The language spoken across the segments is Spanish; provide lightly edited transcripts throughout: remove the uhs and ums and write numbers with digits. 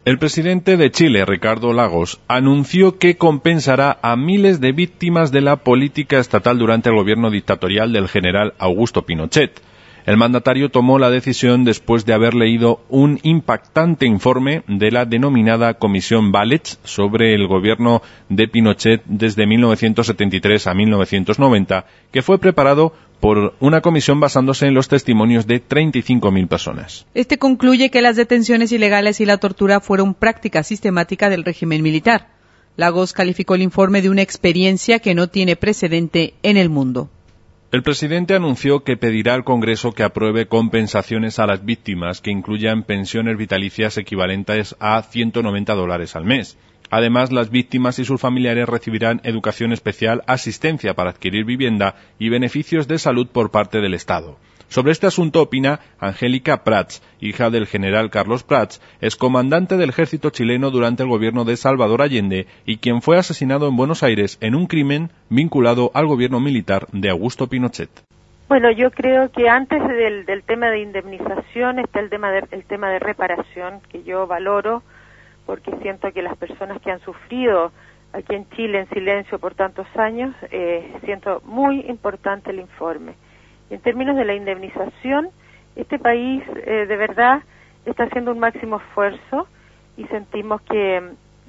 El presidente de Chile, Ricardo Lagos, anunció que compensará a miles de víctimas de la política estatal durante el gobierno dictatorial del general Augusto Pinochet. El mandatario tomó la decisión después de haber leído un impactante informe de la denominada Comisión Valech sobre el gobierno de Pinochet desde 1973 a 1990, que fue preparado por una comisión basándose en los testimonios de 35.000 personas. Este concluye que las detenciones ilegales y la tortura fueron práctica sistemática del régimen militar. Lagos calificó el informe de una experiencia que no tiene precedente en el mundo. El presidente anunció que pedirá al Congreso que apruebe compensaciones a las víctimas que incluyan pensiones vitalicias equivalentes a $190 al mes. Además, las víctimas y sus familiares recibirán educación especial, asistencia para adquirir vivienda y beneficios de salud por parte del Estado. Sobre este asunto opina Angélica Prats, hija del general Carlos Prats, excomandante del ejército chileno durante el gobierno de Salvador Allende y quien fue asesinado en Buenos Aires en un crimen vinculado al gobierno militar de Augusto Pinochet. Bueno, yo creo que antes del tema de indemnización está el tema de reparación, que yo valoro, porque siento que las personas que han sufrido aquí en Chile en silencio por tantos años, siento muy importante el informe. En términos de la indemnización, este país de verdad está haciendo un máximo esfuerzo y sentimos que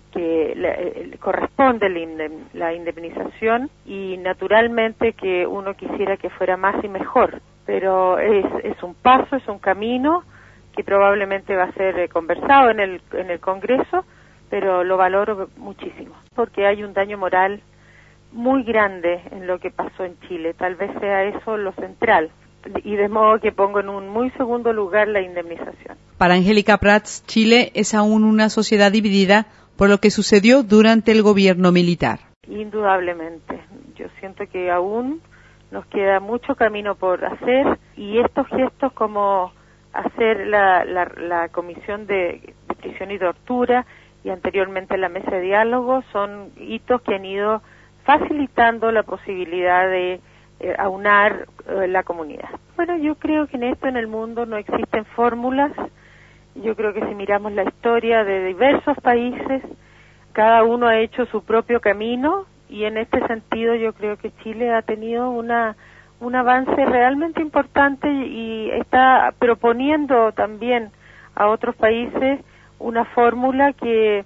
corresponde la indemnización y naturalmente que uno quisiera que fuera más y mejor, pero es un paso, es un camino que probablemente va a ser conversado en el Congreso, pero lo valoro muchísimo, porque hay un daño moral muy grande en lo que pasó en Chile. Tal vez sea eso lo central, y de modo que pongo en un muy segundo lugar la indemnización. Para Angélica Prats, Chile es aún una sociedad dividida por lo que sucedió durante el gobierno militar. Indudablemente. Yo siento que aún nos queda mucho camino por hacer, y estos gestos como hacer la comisión de prisión y tortura y anteriormente la mesa de diálogo son hitos que han ido facilitando la posibilidad de aunar la comunidad. Bueno, yo creo que en el mundo no existen fórmulas. Yo creo que si miramos la historia de diversos países, cada uno ha hecho su propio camino, y en este sentido yo creo que Chile ha tenido un avance realmente importante y está proponiendo también a otros países una fórmula que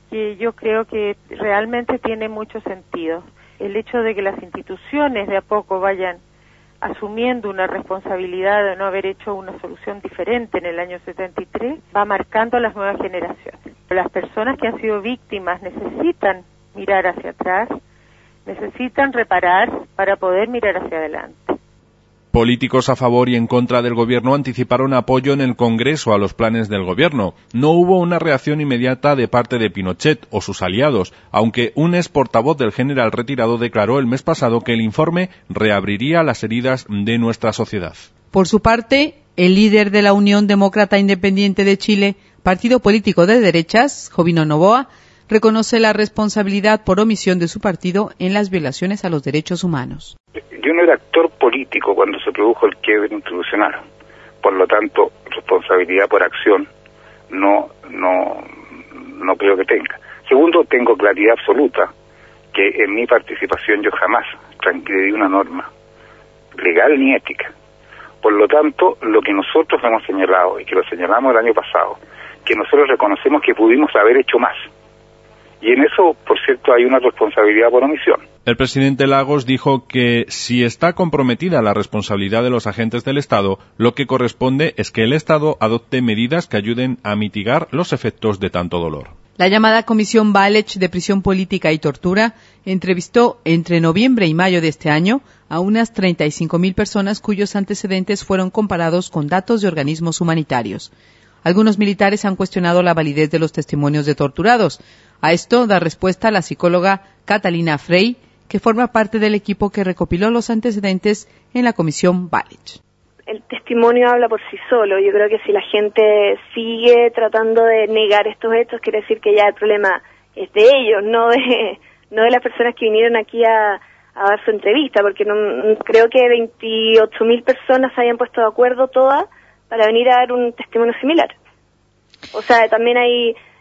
yo creo que realmente tiene mucho sentido. El hecho de que las instituciones de a poco vayan asumiendo una responsabilidad de no haber hecho una solución diferente en el año 73 va marcando a las nuevas generaciones. Las personas que han sido víctimas necesitan mirar hacia atrás, necesitan reparar para poder mirar hacia adelante. Políticos a favor y en contra del gobierno anticiparon apoyo en el Congreso a los planes del gobierno. No hubo una reacción inmediata de parte de Pinochet o sus aliados, aunque un ex portavoz del general retirado declaró el mes pasado que el informe reabriría las heridas de nuestra sociedad. Por su parte, el líder de la Unión Demócrata Independiente de Chile, partido político de derechas, Jovino Noboa, reconoce la responsabilidad por omisión de su partido en las violaciones a los derechos humanos. Yo no era actor político cuando se produjo el quiebre institucional, por lo tanto, responsabilidad por acción no creo que tenga. Segundo, tengo claridad absoluta que en mi participación yo jamás transgredí una norma legal ni ética. Por lo tanto, lo que nosotros hemos señalado, y que lo señalamos el año pasado, que nosotros reconocemos que pudimos haber hecho más. Y en eso, por cierto, hay una responsabilidad por omisión. El presidente Lagos dijo que si está comprometida la responsabilidad de los agentes del Estado, lo que corresponde es que el Estado adopte medidas que ayuden a mitigar los efectos de tanto dolor. La llamada Comisión Valech de Prisión Política y Tortura entrevistó entre noviembre y mayo de este año a unas 35.000 personas cuyos antecedentes fueron comparados con datos de organismos humanitarios. Algunos militares han cuestionado la validez de los testimonios de torturados. A esto da respuesta la psicóloga Catalina Frey, que forma parte del equipo que recopiló los antecedentes en la Comisión Valech. El testimonio habla por sí solo. Yo creo que si la gente sigue tratando de negar estos hechos, quiere decir que ya el problema es de ellos, no de las personas que vinieron aquí a dar su entrevista, porque no creo que 28.000 personas se hayan puesto de acuerdo todas para venir a dar un testimonio similar. O sea, también hay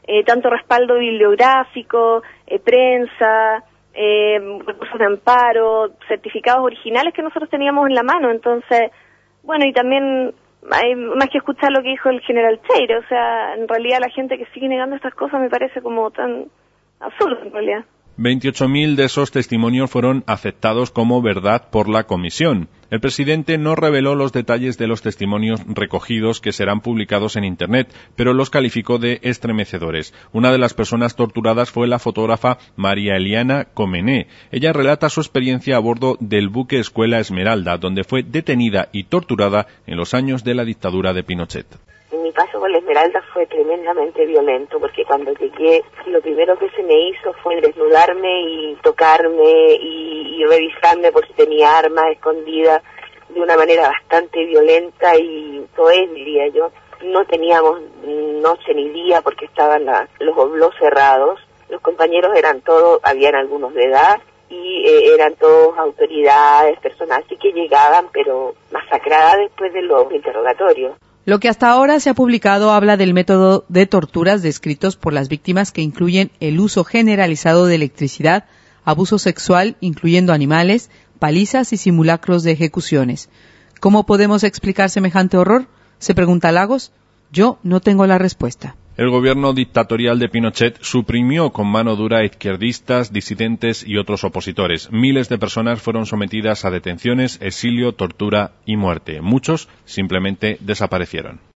tanto respaldo bibliográfico, prensa, recursos de amparo, certificados originales que nosotros teníamos en la mano. Entonces, bueno, y también hay más que escuchar lo que dijo el general Cheire, o sea, en realidad la gente que sigue negando estas cosas me parece como tan absurdo en realidad. 28.000 de esos testimonios fueron aceptados como verdad por la comisión. El presidente no reveló los detalles de los testimonios recogidos que serán publicados en Internet, pero los calificó de estremecedores. Una de las personas torturadas fue la fotógrafa María Eliana Comené. Ella relata su experiencia a bordo del buque Escuela Esmeralda, donde fue detenida y torturada en los años de la dictadura de Pinochet. Mi paso por la Esmeralda fue tremendamente violento, porque cuando llegué, lo primero que se me hizo fue desnudarme y tocarme y revisarme por si tenía armas escondidas de una manera bastante violenta y soez, diría yo. No teníamos noche ni día porque estaban los oblós cerrados. Los compañeros eran todos, habían algunos de edad y eran todos autoridades, personas así que llegaban, pero masacradas después de los interrogatorios. Lo que hasta ahora se ha publicado habla del método de torturas descritos por las víctimas, que incluyen el uso generalizado de electricidad, abuso sexual, incluyendo animales, palizas y simulacros de ejecuciones. ¿Cómo podemos explicar semejante horror?, se pregunta Lagos. Yo no tengo la respuesta. El gobierno dictatorial de Pinochet suprimió con mano dura a izquierdistas, disidentes y otros opositores. Miles de personas fueron sometidas a detenciones, exilio, tortura y muerte. Muchos simplemente desaparecieron.